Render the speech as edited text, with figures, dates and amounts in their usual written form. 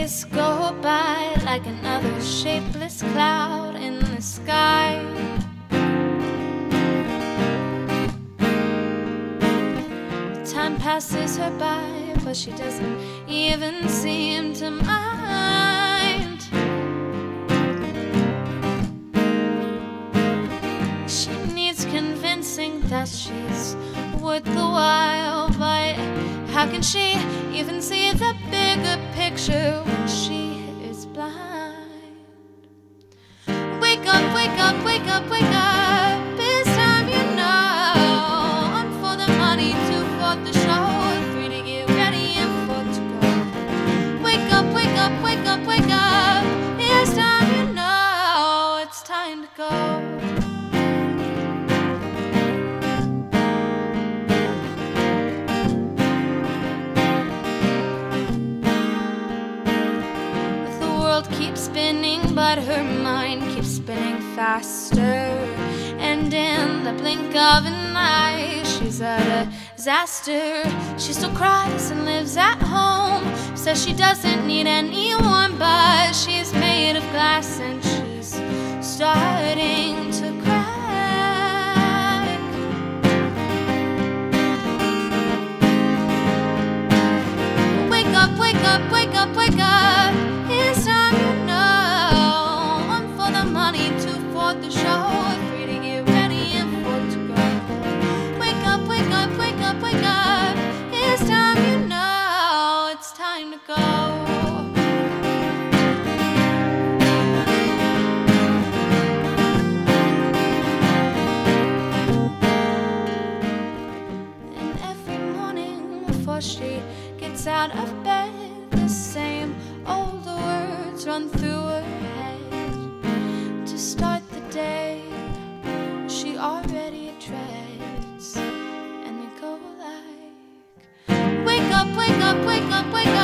days go by like another shapeless cloud in the sky. Time passes her by, but she doesn't even seem to mind. She needs convincing that she's worth the while, but how can she even see the bigger picture when she is blind? Wake up, wake up, wake up, wake up. It's time, you know. One for the money, two for the show, three to get ready and four to go. Wake up, wake up, wake up, wake up. It's time, you know. It's time to go. Keeps spinning, but her mind keeps spinning faster. And in the blink of an eye, she's a disaster. She still cries and lives at home, says she doesn't need anyone, but she's made of glass and she's starting to crack. Wake up, wake up, wake up, wake up. It's time, you know. One for the money, two for the show, three to get ready and four to go. Wake up, wake up, wake up, wake up. It's time, you know. It's time to go. And every morning before she gets out of bed, the same old words run through her head. To start the day, she already dreads, and they go like, wake up, wake up, wake up, wake up.